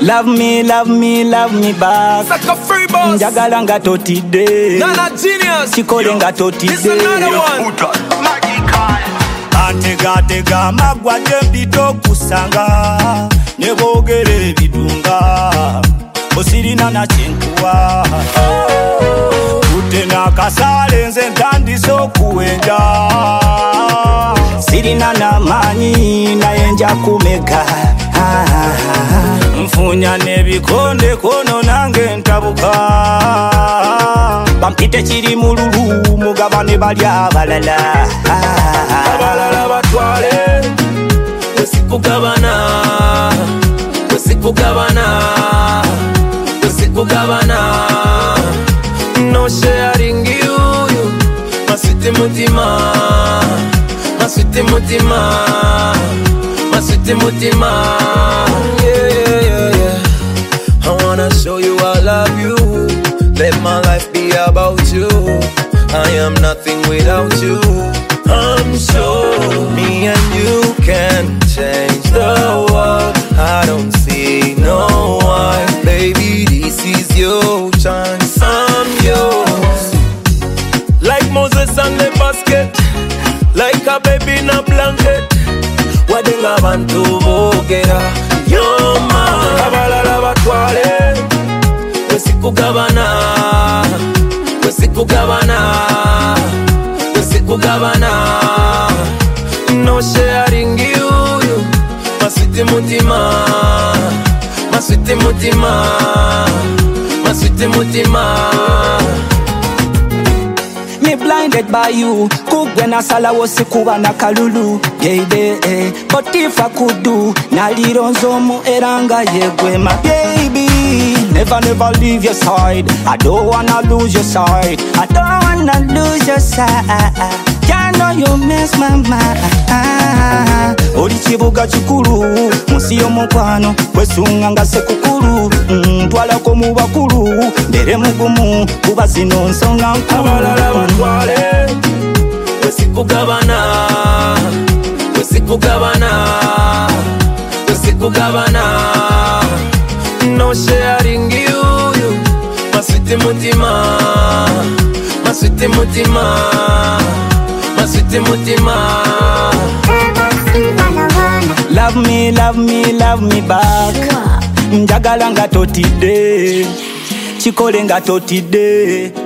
Love me, love me, love me back. Saka free boss. Njagala nga totide. Nana genius. Chikole nga totide. This another one. Atega magwa jembito kusanga. Nebogere bidunga. Osirina na chenkuwa. Utena kasale nze ntandiso kuwenja. Sirina na manyi na yenja kumeka. Mfunya nebikonde kono nange ntabuka. Bampite chiri mululu mugabane bali abalala. Abalala batwale Wesikugabana Wesikugabana Wesikugabana No sharing you Maswiti mutima Maswiti mutima Maswiti mutima Yeah. I wanna show you I love you. Let my life be about you. I am nothing without you. I'm sure me and you can change the world. I don't see no one. Baby, this is your chance. I'm yours. Like Moses and the basket. Like a baby in a blanket. Wadenga bantu bogera. You're mine. Abalala batwale Wesikugabana Wesikugabana Wesikugabana No sharing you Maswiti mutima Maswiti mutima Maswiti mutima Me blinded by you. Kugwena sala wosikuba na kalulu. Baby, but if I could do nalironzo mu eranga yegwe my baby. Never leave your side. I don't wanna lose your side. I don't wanna lose your side. I know you miss my mind. Oli chibuga chikulu munsi y'omukwano kwesunga nga sekukulu. Twalako mu bakulu mbere mugumu kuba zino nsonga nkulu. Abalala batwale Wesikugabana Wesikugabana Wesikugabana No sharing you Maswiti mutima Maswiti mutima Maswiti mutima Love me, love me, love me back. Njagala nga totide. Chikole nga totide.